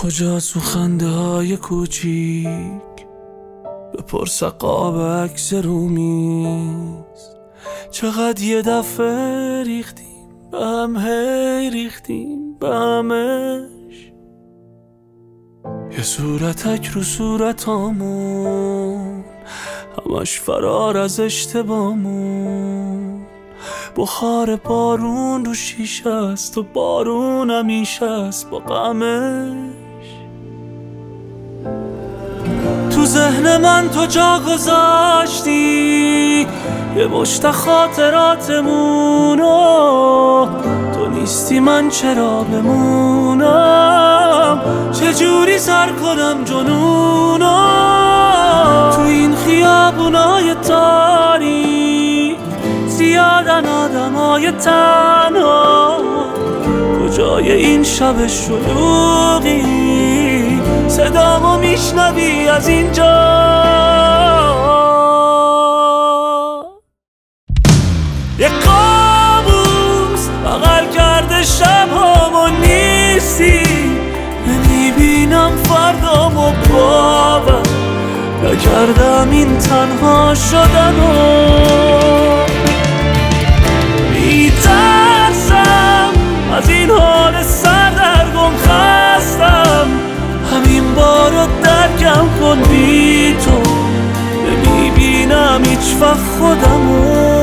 کجاست اون خنده های کوچیک؟ بپرس قاب عکس رومیز. چقدر یه دفعه ریختیم به هم، هی ریختیم به همش. یه صورتک رو صورتامون، همش فرار از اشتباهمون. بخار بارون رو شیشه است و بارون همیشه است با غمش. تو ذهن من تو جا گذاشتی یه مشت خاطراتمونو. تو نیستی من چرا بمونم؟ چجوری سر کنم جنونو؟ تو این خیابونای تاریک زیادن آدمای تنها. کجای این شب شلوغی صدامو میشنوی از اینجا؟ یه کابوس بغل کرده شبهامو، نیستی نمیبینم فردامو. باور نکردم این تنها شدنو. میترسم از این حال سردرگم، خستم همین بارو درکم کن. بی تو نمیبینم هیچ وقت خودمو.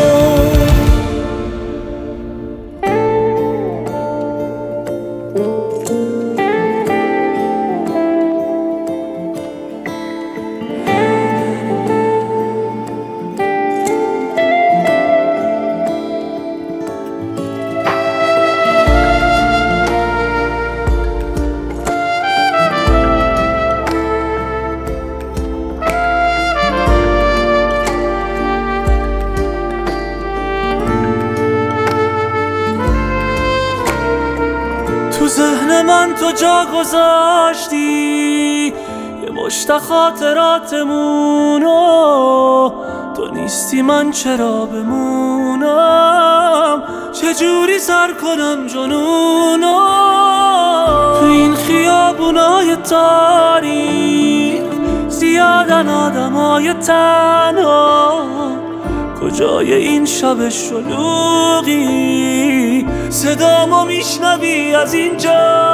تو ذهن من تو جا گذاشتی یه مشت خاطراتمونو. تو نیستی من چرا بمونم؟ چجوری سر کنم جنونو؟ تو این خیابونای تاریک زیادن آدمای تنها. کجای این شب شلوغی صدامو میشنوی از اینجا؟